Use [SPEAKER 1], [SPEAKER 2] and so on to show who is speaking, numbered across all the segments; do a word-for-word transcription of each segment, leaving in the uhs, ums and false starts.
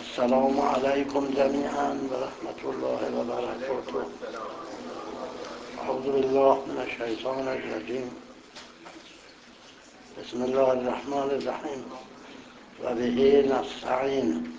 [SPEAKER 1] السلام علیکم جمیعا و رحمت الله و برکاته. اعوذ بالله من الشیطان الرجیم. بسم الله الرحمن الرحیم و به نستعین.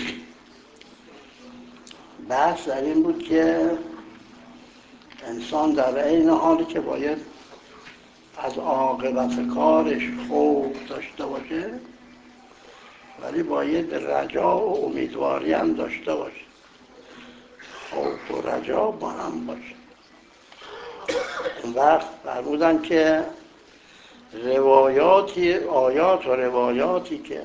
[SPEAKER 1] بحث در این بود که انسان در عین حالی که باید از عاقبت کارش خوف داشته باشه، ولی باید رجا و امیدواری هم داشته باشه. خوف و رجا با هم باشه. اون وقت فرمودن که روایاتی، آیات و روایاتی که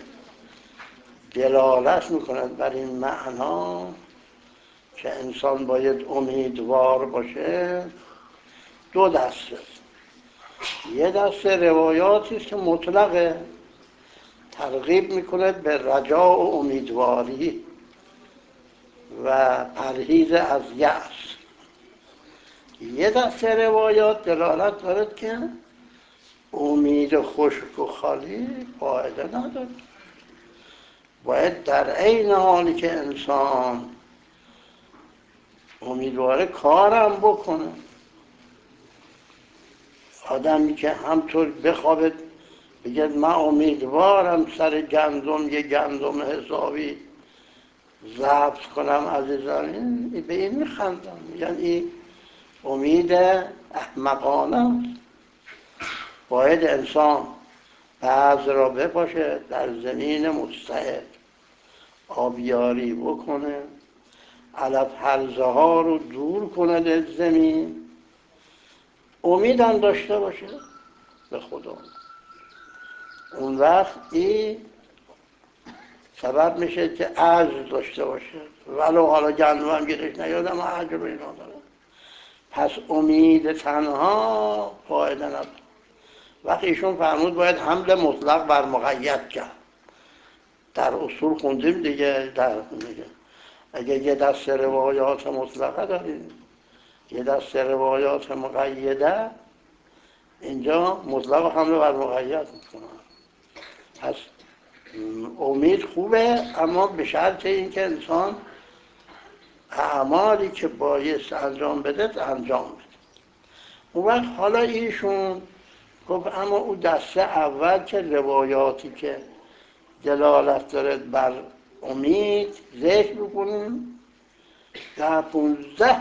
[SPEAKER 1] دلالت میکنند بر این معنا که انسان باید امیدوار باشه، دو دسته. یه دسته روایاتی است که مطلقه، ترغیب میکنه به رجا و امیدواری و پرهیز از یأس. یه دسته روایات دلالت دارد که امید خشک و خالی فایده نداره، باید در عین حالی که انسان امیدواره کارم بکنه. آدمی که همطور بخوابد بگه من امیدوارم سر گندم یه گندم حسابی ضبط کنم از زمین، به این میخندم، یعنی این امید احمقانه. باید انسان بعض را بپاشه در زمین مستعد، آبیاری بکنه، علف هرزه ها رو دور کنه از زمین، امید هم داشته باشه به خدا. اون وقت این سبب میشه که عجز داشته باشه، ولو حالا گندم هم گیرش نیادم و عجز رو اینا داره. پس امید تنها فایده نداره. وقتی ایشون فرمود باید حمل مطلق بر مقید کرد، در اصول خوندیم دیگه، در دیگه اگه یه دست روایات مطلقه داریم، یه دست روایات مقیده، اینجا مطلق حمل بر مقید میکنن. پس امید خوبه، اما به شرط اینکه انسان اعمالی که بایست انجام بده انجام بده. اون وقت حالا ایشون گفت اما اون دسته اول که روایاتی که دلالت داره بر امید ذکر بکنیم، در پونزده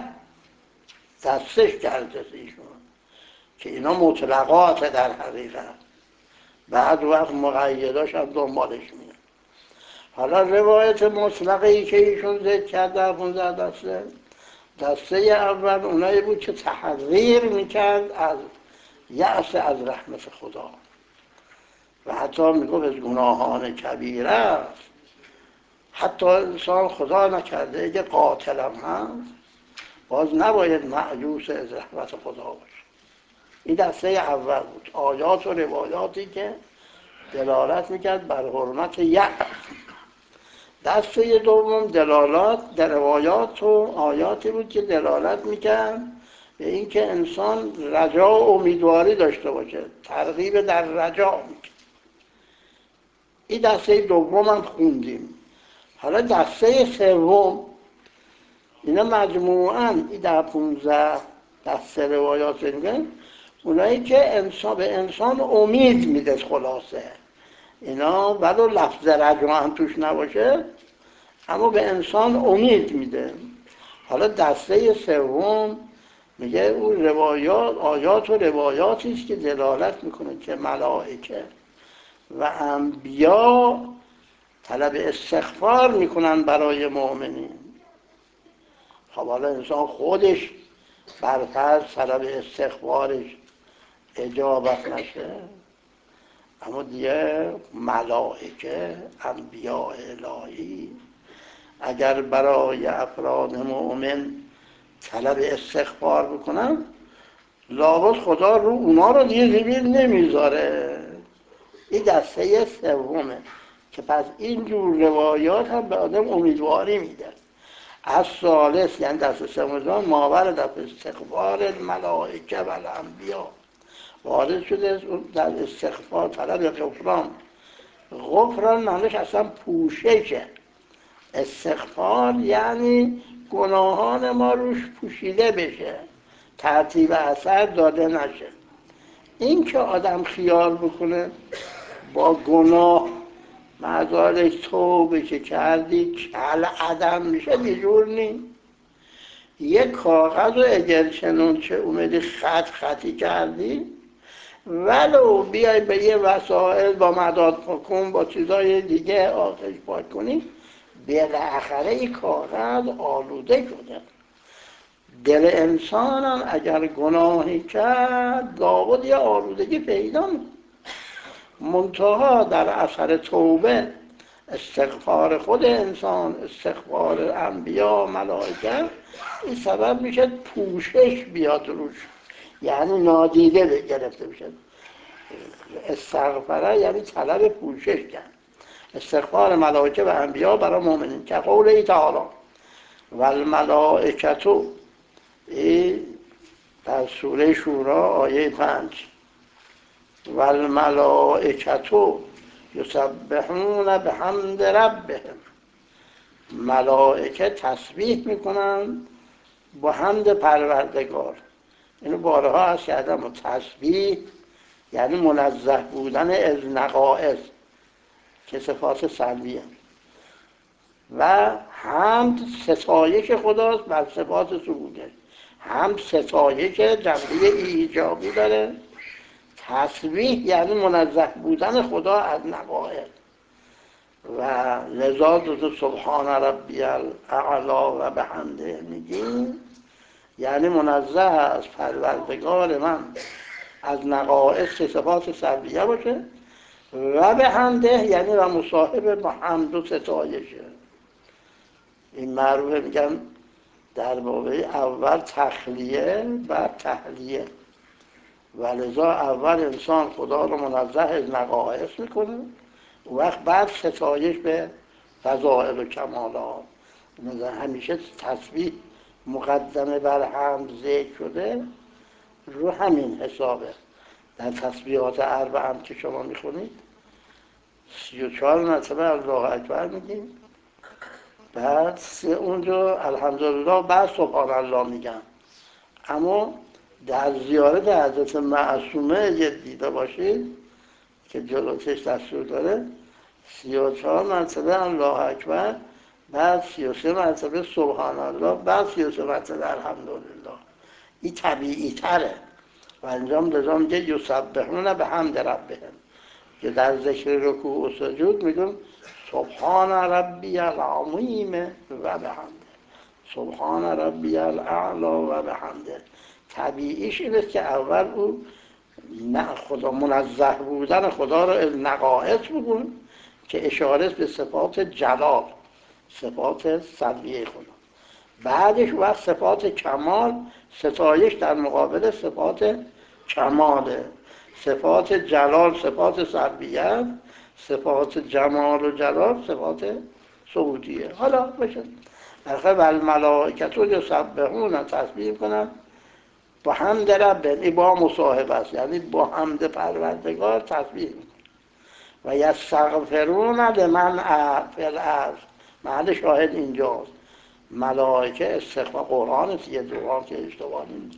[SPEAKER 1] دستش کرده ایشون که اینا مطلقات در حقیقت، بعد وقت مقیداش هم دنبالش میاد. حالا روایت مطلقه ای که ایشون ذکر کرد در پونزده دسته، دسته اول اونایی بود که تحذیر میکرد از یأس از رحمت خدا و حتی میگفت از گناهان کبیره است. حتی انسان خدا نکرده اگه قاتلم هست باز نباید مأیوس از رحمت خدا باشه. این دسته اول بود، آیات و روایاتی که دلالت میکرد بر حرمت یأس. دسته دوم دلالات در روایات و آیاتی بود که دلالت میکرد به اینکه انسان رجا و امیدواری داشته باشه، ترغیب در رجا میکرد. این دسته دوم هم خوندیم. حالا دسته سوم، اینا مجموعاً این در پونزده دسته روایات میگن، اونایی که انسان به انسان امید میده. خلاصه اینا ولو لفظ رجا هم توش نباشه اما به انسان امید میده. حالا دسته سوم میگه اون روایات، آیات و روایاتی است که دلالت میکنه که ملائکه و انبیا طلب استغفار میکنن برای مؤمنین. خب حالا انسان خودش برفرض طلب استغفارش اجابت نشه، اما دیگه ملائکه، انبیاء الهی اگر برای افراد مؤمن طلب استغفار بکنن، لابد خدا رو اونا رو دیگه زمین نمیذاره. این دسته سومه که پس این جور روایات هم به آدم امیدواری میده. از ثالث یعنی دسته سوم ماور در استغفار الملائکه و الانبیا وارد شده در استغفار طلب غفران. غفران معنیش اصلا پوششه استغفار یعنی گناهان ما روش پوشیده بشه، ترتیب اثر داده نشه. این که آدم خیال بکنه با گناه مزارش توبه که کردی کل عدم میشه، بیجور نی. یک کاغذ و اگر چنون چه اومدی خط خطی کردی، ولو بیای به یه وسائل با مداد حکم با چیزای دیگه آتش پاک کنی، بالاخره این کاغذ آلوده شده. دل انسان هم اگر گناهی کرد لابد یه آلودگی پیدا میکنه. منتها در اثر توبه، استغفار خود انسان، استغفار انبیا، ملائکه، این سبب میشه پوشش بیاد روش، یعنی نادیده گرفته میشه. استغفاره یعنی طلب پوشش کرد. استغفار ملائکه و انبیا برای مؤمنین که قوله تعالی و الملائکتو، این در سوره شورا آیه پنج، و الملائکتو یسبحون بحمد ربهم، ملائکه تسبیح میکنن با حمد پروردگار. اینو بارها عرض کردم. و تسبیح یعنی منزه بودن از نقائص که صفات سلبیه، و حمد ستایش خداست بر صفات ثبوته. حمد ستایش جنبه ایجابی داره، تسبیح یعنی منزه بودن خدا از نقائص. و لذا دو سبحان ربی الاعلا و بحمده میگیم، یعنی منزه از پروردگار من از نقائص که صفات سلبیه باشه، و به حمده یعنی و مصاحب با حمد و ستایشه. این معروفه میگن در بابه اول تخلیه و تحلیه، ولذا اول انسان خدا رو منزه از نقائص میکنه، و وقت بعد ستایش به فضائل و کمالات. همیشه تسبیح مقدمه بر حمد ذکر شده، رو همین حسابه. در تسبیحات اربع هم که شما میخونید سی و چهار مرتبه الله اکبر میگیم، بعد اونجا الحمدلله، بعد سبحان الله میگم. اما در زیارت حضرت معصومه اگه دیده باشید که جلوتش دستور داره، سی و چهار مرتبه الله اکبر، بعد سی و سه مرتبه سبحان الله، بعد سی و سه مرتبه الحمدلله. این طبیعی تره. و انجام لازم که یسبحون به حمد ربهم، که در ذکر رکوع و سجود میگم سبحان ربی العظیم و بحمده، سبحان ربی الاعلا و بحمده. طبیعیش اینه که اول او نه خدا منزه بودن خدا رو از نقائص بگون که اشاره به صفات جلال، صفات سلبیه خدا. بعدش وقت صفات کمال، ستایش در مقابل صفات کماله. صفات جلال صفات سلبیه، صفات جمال و جلال صفات ثبوتیه. حالا بشه برخواه و الملائکتو یسبحون، تسبیح کنن با حمد رب، این با مصاحبه است، یعنی با حمد پروردگار تسبیح میکنن. و یستغفرون لمن فی الارض، محل شاهد اینجاست. ملائکه استغفار، قرآن یه دعا که اشتباه نیست،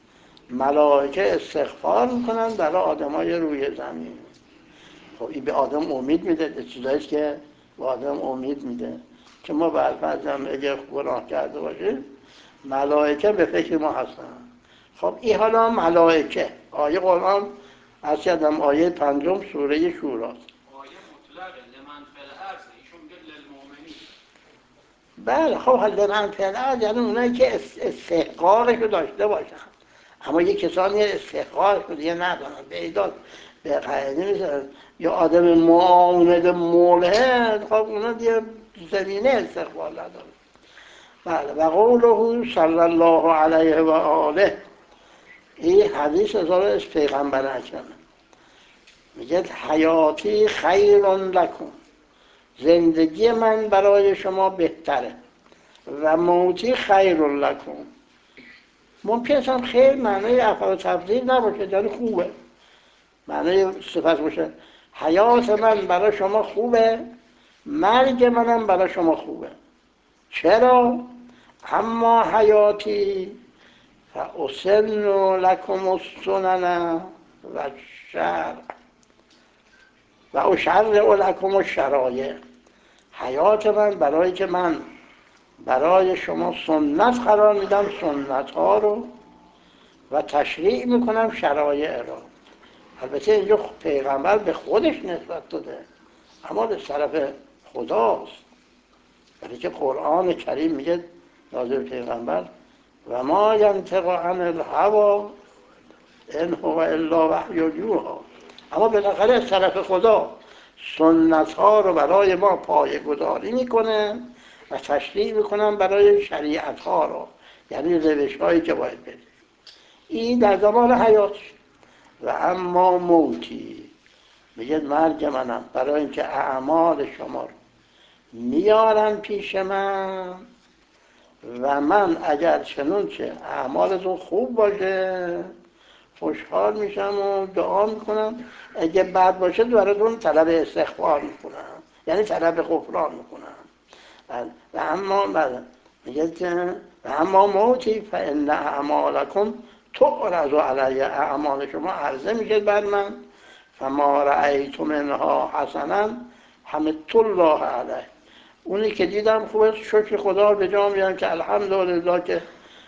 [SPEAKER 1] ملائکه استغفار میکنن برای آدمای روی زمین. خب این به آدم امید میده، چیزاییست که به آدم امید میده که ما برفرض اگه گناه کرده باشیم ملائکه به فکر ما هستن. خب این حالا ملائکه، آیه قرآن از کردم آیه پنجم سوره شوراست.
[SPEAKER 2] آیه مطلقه لمن فی الارض، ایشون میگه للمؤمنین.
[SPEAKER 1] بله خب حالا لمن فی الارض یعنی اونایی که استحقاقش رو داشته باشن، اما یه کسانی استحقاقش رو دیگه ندارن، بیداد به قاعده میشن، یا آدم معاند ملحد، خب اونا دیگه زمینه استقبال ندارن. بله. و قوله صلی الله علیه و آله، این حدیث ازاره از پیغمبر اکرمه، میگه حیاتی خیر لکم، زندگی من برای شما بهتره، و موتی خیر لکم. ممکن است هم خیر معنی افعال تفضیل نباشه، یعنی خوبه، معنی صفت باشه. حیات من برای شما خوبه، مرگ منم برای شما خوبه. چرا؟ اما حیاتی فاسن لکم السنن و الشرع و اشرع لکم الشرایع. حیات من برای که من برای شما سنت قرار میدم، سنت ها رو، و تشریع میکنم شرایع رو. البته اینجا پیغمبر به خودش نسبت داده، اما به طرف خداست، برای که قرآن کریم میگه نازل پیغمبر و ما ینطق عن الهوی ان هو الا وحی یوحی. اما بالاخره از طرف خدا سنت ها رو برای ما پایه گذاری میکنه و تشریع میکنن برای شریعت ها رو، یعنی روش هایی که باید بریم. این در زمان حیاتش. و اما موتی، میگه مرگ منم برای اینکه اعمال شما رو میارن پیش من و من اگر چنون که اعمالتون خوب باشه خوشحال میشم و دعا میکنم، اگه بد باشه براتون طلب استغفار میکنم، یعنی طلب غفران میکنم. و اما بعد میگه که و اما موتی فان اعمالکم تعرض علی، اعمال شما عرضه میشه بر من، فما رأیت منها حسنا حمدت الله علیه. اونی که دیدم خوبه شکر خدا رو به جا میارم که الحمدلله که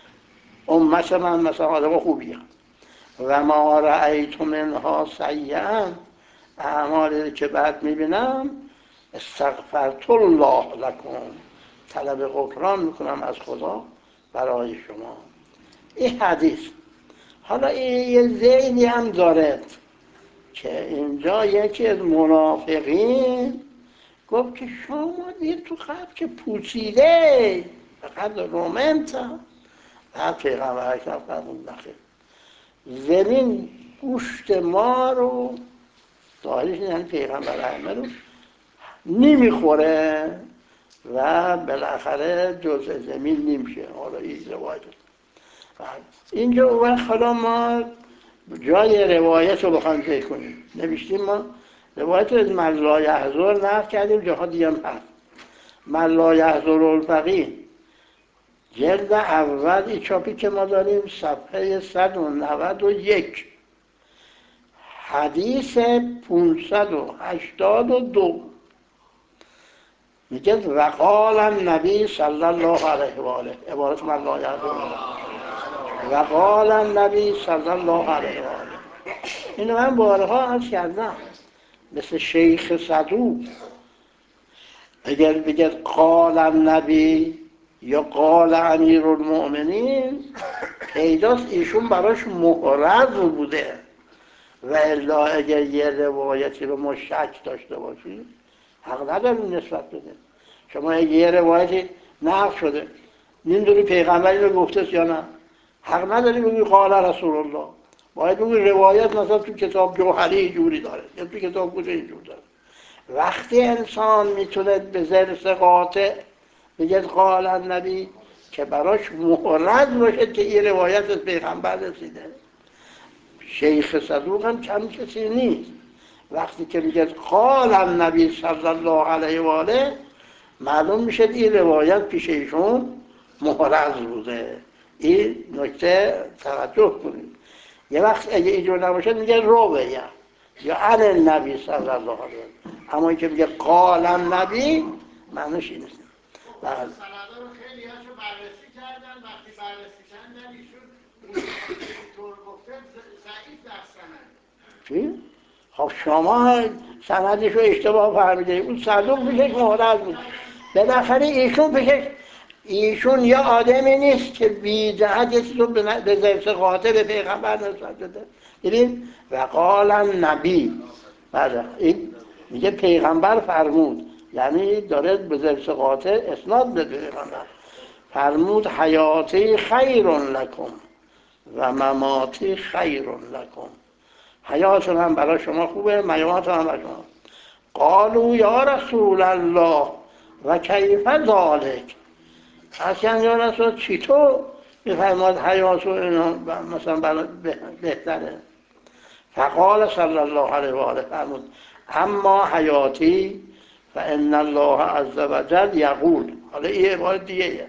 [SPEAKER 1] امت من مثلا آدم خوبیه. و ما رأیت منها سیئا، اعمالی که بعد میبینم استغفرت الله لکم، طلب غفران میکنم از خدا برای شما. این حدیث. حالا این یه ذیلی هم دارد که اینجا یکی از منافقین گفت که شما دید تو قبل که پوسیده فقط رومنت. بعد پیغمبر اکرم فرمود نخیر، زمین گوشت ما رو، ظاهرش یعنی پیغمبر احمد رو نمیخوره و بالاخره جزء زمین نمیشه. حالا این روایت اینجا اون حالا ما جای روایت رو بخوایم ذکر کنیم، نوشتیم ما روایت رو از من لا یحضر نقل کردیم، جاها دیگه هم هست. من لا یحضر الفقیه جلد اول، این چاپی که ما داریم صفحه صد و نود و یک، حدیث پانصد و هشتاد و دو، میگه وقال النبی صلی الله علیه و آله، عبارت من لا یحضر، وقال النبی صلی الله علیه و آله. اینو من بارها عرض کردم، مثل شیخ صدوق اگر بگه قال النبی یا قال امیر المؤمنین، پیداست ایشون براش محرز بوده، و الا اگر یه روایتی رو ما شک داشته باشیم حق نداریم نسبت بدیم. شما اگر یه روایتی نقل شده نمیدونی پیغمبری رو گفته یا نه، حق نداری بگی قال رسول الله، باید بگی روایت مثلا تو کتاب جوهری جوری داره یا تو کتاب گوشه اینجور داره. وقتی انسان میتونه به ذرس قاطع بگه قال النبی که براش محرز باشه که این روایت از پیغمبر رسیده. شیخ صدوق هم کم کسی نیست، وقتی که میگه قال النبی صلی الله علیه و آله معلوم میشه این روایت پیش ایشون محرز بوده. این نکته توجه کنید. یه وقت اگه اینجور نباشه میگه رویه یا عن النبی صلی الله علیه و آله، اما این که میگه قال النبی معنیش این نیست.
[SPEAKER 3] سندا رو خیلی هاشو بررسی کردن، وقتی بررسی کردن ایشون طور گفته ضعیف در سند.
[SPEAKER 1] چی؟ خب شما سندش رو اشتباه فهمیده، اون صدوق پیشش محرز بود. بالاخره ایشون پیشش، ایشون یا آدمی نیست که بی جهت یه چیز رو به ذرس قاطع به پیغمبر نسبت بده. ببین وقال النبی، بله این میگه پیغمبر فرمود، یعنی داره به ذرس قاطع اسناد به پیغمبر فرمود حیاتی خیر لکم و مماتی خیر لکم، حیات من برای شما خوبه، ممات من برای شما. قالوا یا رسول الله و کیف ذالک، اصلا یا رسول چطور میفرماد حیات و اینا مثلا بهتره؟ فقال صلی الله علیه و آله فرمود اما حیاتی فان الله عز وجل یقول، حالا این عبارت دیگه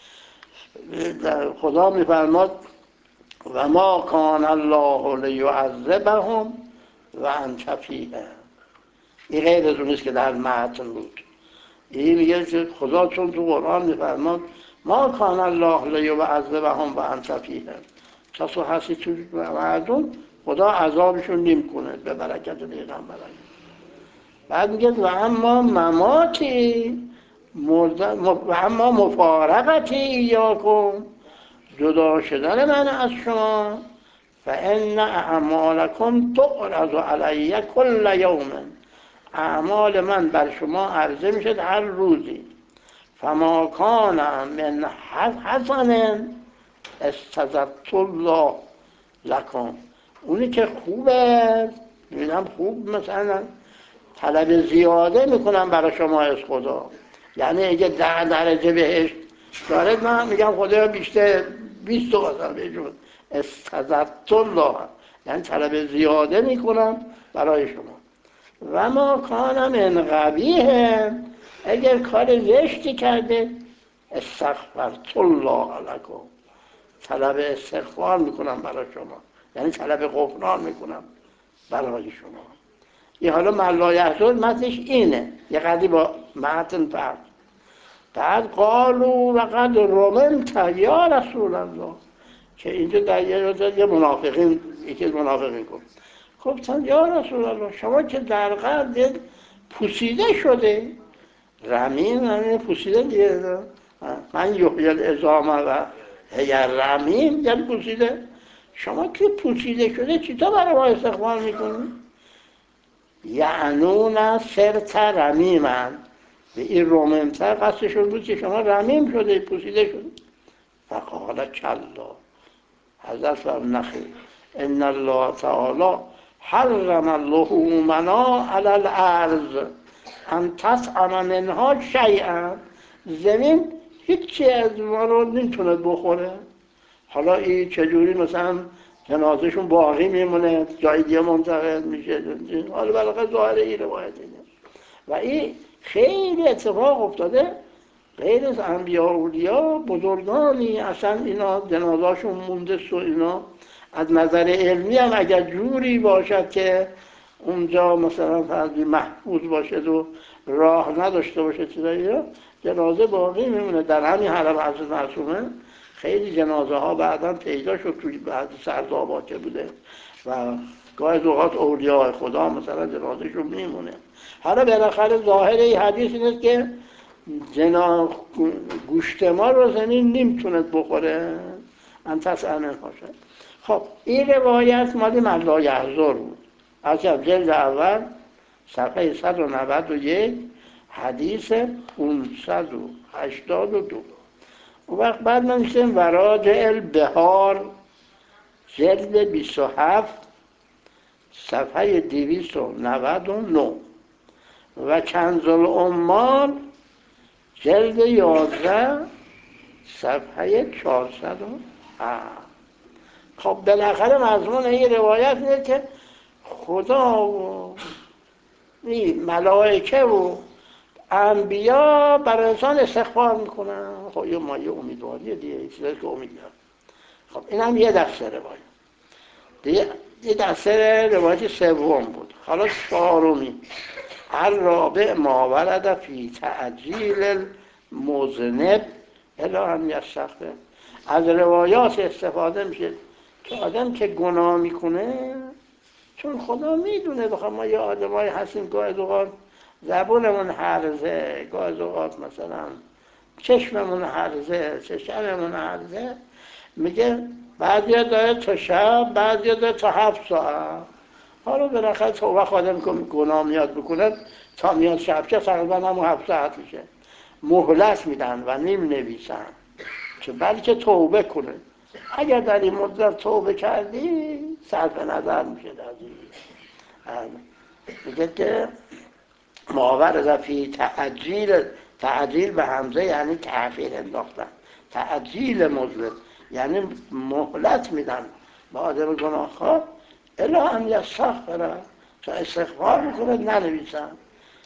[SPEAKER 1] خدا میفرماد و ما کان الله لیعذبهم و انت فیهم. این غیر از اونیست که در متن بود. این میگه که خدا چون تو قرآن میفرماد ما کان الله لیعذبهم و انت فیهم، کسو هستی تو مردم خدا عذابشون نیم کنه به برکت پیغمبران. بعد میگه و اما مماتی مردن و اما مفارقتی ایاکم، جدا شدن من از شما، فان اعمالکم تعرض علی کل یوم، اعمال من بر شما عرضه میشد هر روزی. فما کان من حسن استزدت الله لکم، اونی که خوبه میبینم خوب مثلا طلب زیاده میکنم برای شما از خدا، یعنی اگه ده درجه بهشت داره من میگم خدا بیشتر بیست تا مثلا بهشون استزدت الله، یعنی طلب زیاده میکنم برای شما. و ما کانم من قبیه، اگر کار زشتی کرده استغفرت الله علیکم، طلب استغفار میکنم برای شما، یعنی طلب غفران میکنم برای شما. این حالا من لا یحزن متنش اینه، یه قدری با متن فرق. بعد قالوا و قد رممت یا رسول الله، که اینجا در یه منافقین یکی از منافقین گفت گفتن یا رسول الله شما که در قلب پوسیده شده، رمیم یعنی پوسیده دیگه، من یحیی العظام و هی رمیم یعنی پوسیده، شما که پوسیده شده چطور برای ما استغفار میکنی؟ یعنون سرت رمیمن، به این رممتر قصدشون بود که شما رمیم شده پوسیده شده. فقال کلا، حضرت فرمود نخیر، ان الله تعالی حرم اللحومنا علی الارض ان تطعم منها شیئا، زمین هیچی از ما رو نمیتونه بخوره. حالا این چجوری مثلا جنازهشون باقی میمونه جای دیگه منتقل میشه، حالا بالاخره ظاهر این روایت اینه. و این خیلی اتفاق افتاده، غیر از انبیا و اولیا بزرگانی اصلا اینا جنازهشون مونده و اینا از نظر علمی هم اگر جوری باشد که اونجا مثلا فرضی محفوظ باشد و راه نداشته باشه چیزایی، جنازه باقی میمونه. در همین حرم حضرت معصومه خیلی جنازه ها بعدا پیدا شد توی بعضی سردابات که بوده و گاهی اوقات اولیاء خدا مثلا جنازهشون میمونه. حالا بالاخره ظاهر این حدیث اینه که جنا گوشت ما رو زمین نمیتونه بخوره، انتس امن باشه. خب این روایت مالی من لا یحزن بود، از جلد اول صفحه صد و نود و یک حدیث پانصد و هشتاد و دو. اون وقت بعد من میشتیم وراجع البحار جلد بیست و هفت صفحه دویست و نود و نه و کنز العمال جلد یازده صفحه چهارصد و هفت. خب بالاخره مضمون این روایت اینه که خدا و ملائکه و انبیا برای انسان استغفار میکنن. خب یه مایه امیدواریه دیگه، چیزایی که امید داره. خب این هم یه دسته روایت دیگه. یه دسته روایت سوم بود. حالا چهارمی الرابع ما ورد فی تعجیل المذنب الی ان یستغفر، از روایات استفاده میشه که آدم که گناه میکنه، چون خدا میدونه بخواه ما یه آدمایی هستیم گاهی اوقات زبونمون هرزه، گاهی اوقات مثلا چشممون هرزه، چشممون هرزه، میگه بعضی داره تا شب، بعضی داره تا هفت ساعت. حالا بالاخره توبه آدم که گناه میاد بکنه تا میاد شب چه تقریبا همون هفت ساعت میشه، مهلت میدن و نیم نویسن که بلکه توبه کنه. اگر در این مدت توبه کردی صرف نظر میشه در این میگه که ماورد فی تعجیل، تعجیل به همزه یعنی تأخیر انداختن، تعجیل مذنب یعنی مهلت میدن به آدم گناهکار الی ان یستغفر، تا استغفار میکنه ننویسن.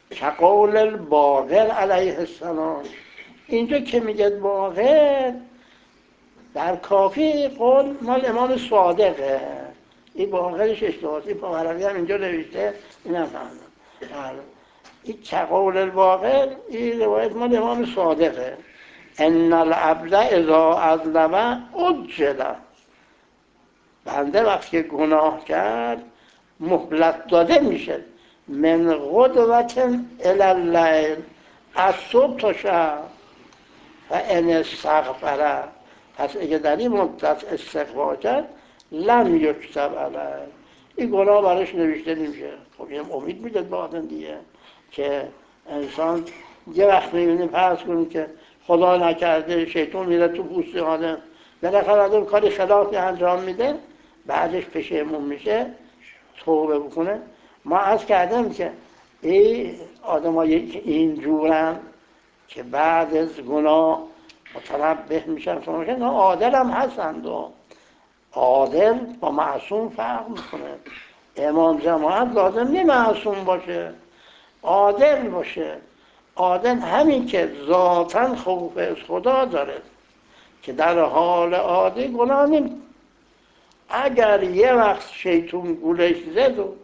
[SPEAKER 1] کقول الباقر علیه السلام. اینجا که میگه باقر در کافی قول مال امام صادقه، این باقرش اشتباهی پاورقی هم اینجا نوشته، اینم فهمم. این کقول الباقر این روایت مال امام صادقه. ان العبد اذا اظلم عجل، بنده وقتی که گناه کرد مهلت داده میشه، من غدوة الی اللیل، از صبح تا شب. و ان استغفر، پس اگه در این مدت استغفار کرد لم یکتب علیه، این گناه براش نوشته نمیشه. خب این امید میده به آدم دیگه که انسان یه وقت میبینیم فرض کنیم که خدا نکرده شیطان میره تو پوست آدم، بالاخره آدم کاری خلافی انجام میده، بعدش پشیمون میشه، توبه بکنه. ما عرض کردم که این آدم هایی که اینجورن که بعد از گناه متنبه میشن نه عادل هم هستند. و عادل با معصوم فرق میکنه. امام جماعت لازم نی معصوم باشه، عادل باشه. عادل همین که ذاتاً خوف از خدا داره که در حال عادی گناه نمی، اگر یه وقت شیطون گولش زد و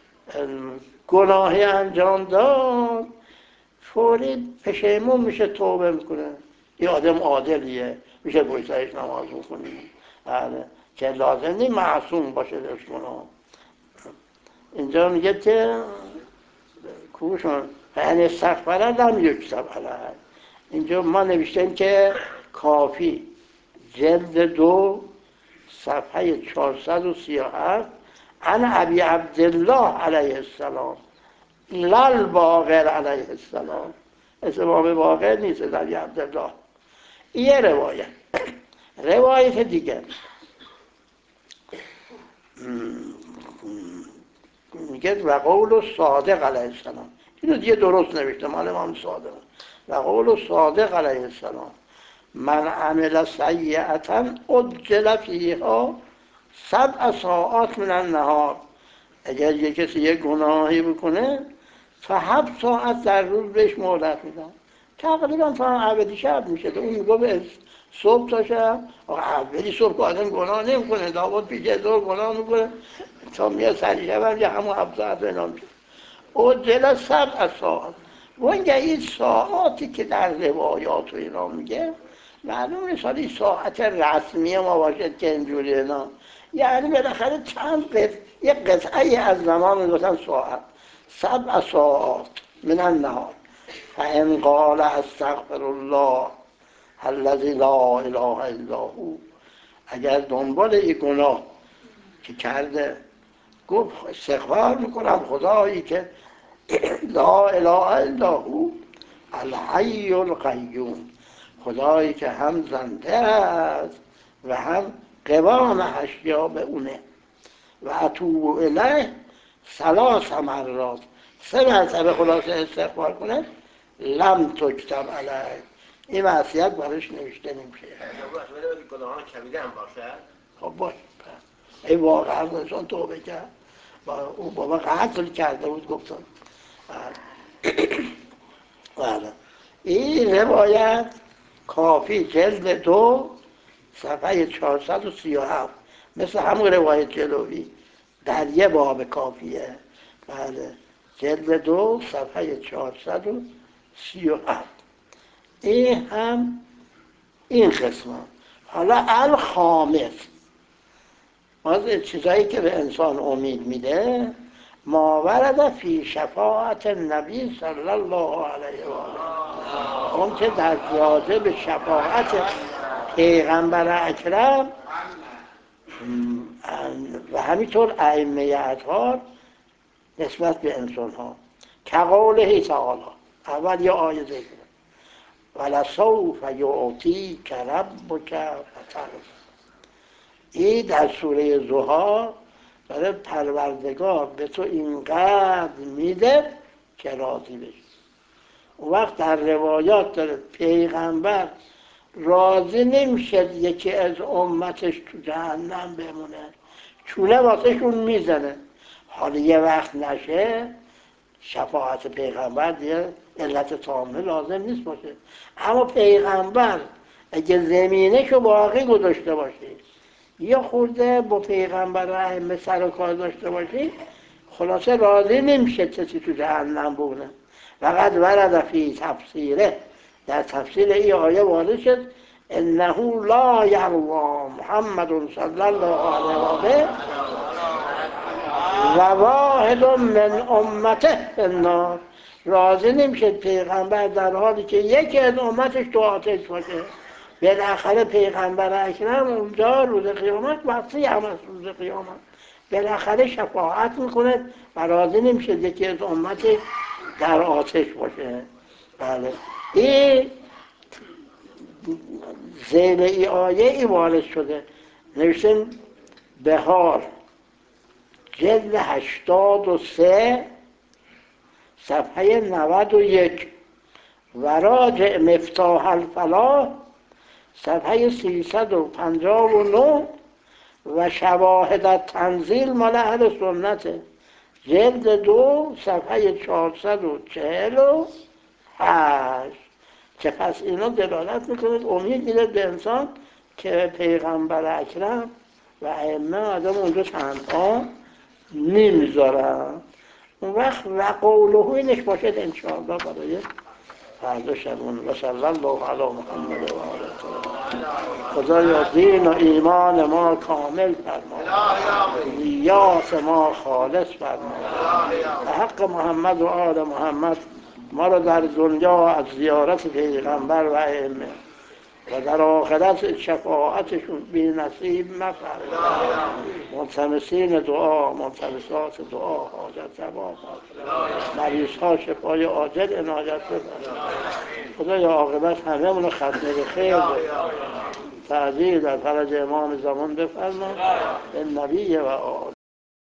[SPEAKER 1] گناهی انجام داد فوری پشیمون میشه، توبه میکنه. یه آدم عادلیه، میشه بایستایش نماز بکنیم. بله که لازم نی معصوم باشه درش گناه. اینجا میگه که کوشون فهن استغفره لم یکتب علیه. اینجا ما نوشتیم که کافی جلد دو صفحه چهارصد و سی و هفت عن ابی عبدالله علیه السلام لال باقر علیه السلام، اسم امام باقر نیست، ابی عبدالله. یه روایت. روایت دیگر میگه و قول صادق علیه السلام، اینو دیگه درست نوشته مال امام صادق. و قول صادق علیه السلام من عمل سیئتا عجل فیها سبع ساعات من النهار، اگر یک کسی یک گناهی بکنه تا هفت ساعت در روز بهش مهلت میدن، تقریبا تا ابدی شب میشه. اون میگه به صبح تا شب، اولی صبح که آدم گناه نمیکنه، لابد پیش ظهر گناه میکنه تا میاد سری شب هم یه همون هفت ساعت اینا میشه. عجل سبع ساعت. و اینگه این ساعاتی که در روایات و اینا میگه معلوم نیست این ساعت رسمی ما باشد که اینجوری اینا، یعنی بالاخره چند قطعه، یک قطعه از زمان میگفتن ساعت، سبع ساعات من النهار. فان قال استغفر الله الذی لا اله الا هو، اگر دنبال این گناه که کرده گفت استغفار میکنم خدایی که لا اله الا هو الحی القیوم، خدایی که هم زنده است و هم قوام اشیا به اونه. و اتوب الیه ثلاث مرات، سه مرتبه خلاصه استغفار کنه لم تکتب علیه، این معصیت برش نوشته نمیشه.
[SPEAKER 4] گناهان کبیره هم باشه.
[SPEAKER 1] خب باش این واقعا نشان توبه کرد، او بابا قتل کرده بود گفتن. بله این روایت کافی جلد دو صفحه چهارصد و سی و هفت مثل همون روایت جلوی در یه باب کافیه. بله جلد دو صفحه چهارصد و سی و هفت. این هم این قسمه. حالا الخامس، از چیزایی که به انسان امید میده، ما ورد فی شفاعت النبی صلی الله علیه و آله، اون که در جاذب شفاعت پیغمبر اکرم و همینطور ائمه اطهار نسبت به انسان ها. که قوله تعالی، اول یه آیه ذکر ولسوف یعطیک ربک فترضی، این در سوره ضحی برای پروردگار به تو اینقدر میده که راضی بشی. اون وقت در روایات داره پیغمبر راضی نمیشه یکی از امتش تو جهنم بمونه، چونه واسه شون میزنه. حالا یه وقت نشه شفاعت پیغمبر دیگه علت تامه لازم نیست باشه. اما پیغمبر اگه زمینه‌شو باقی گذاشته باشی یا خورده با پیغمبر و ائمه سر و کار داشته باشی، خلاصه راضی نمیشه کسی تو جهنم بونه. فقط ورد فی تفسیره، در تفسیر این آیه وارد شد انه لا یروا محمد صلی الله علیه و آله و واحد من امته فی النار. راضی نمیشه پیغمبر در حالی که یکی از امتش تو آتش باشه. بالاخره پیغمبر اکرم اونجا روز قیامت وقتی هم از روز قیامت بالاخره شفاعت میکنه و راضی نمیشه یکی از امتش در آتش باشه. بله، این زیر ای آیه ای وارد شده. نوشتن بهار جلد هشتاد و سه صفحه نود و یک و راجع مفتاح الفلاح صفحه سیصد و پنجاه و نه و شواهد تنزیل مال اهل سنته جلد دو صفحه چهارصد و چهل و هشت. که پس اینا دلالت میکنه امید میده به انسان که پیغمبر اکرم و ائمه آدم اونجا تنها نمیذارن. اون وقت و قوله اینش باشد انشاءالله برای فردا شبون. و صلی الله علی محمد و آله. خدایا دین و ایمان ما کامل فرما، نیات ما خالص فرما. به حق محمد و آل محمد ما را در دنیا از زیارت پیغمبر و ائمه و در آخرت شفاعتشون بی نصیب مفرما. ملتمسین دعا، ملتمسات دعا، حاجت روا فرما. مریض ها شفای عاجل عنایت بفرما. خدایا عاقبت همه من ختم به خیر تعجیل در فرج امام زمان بفرما. النبی و آل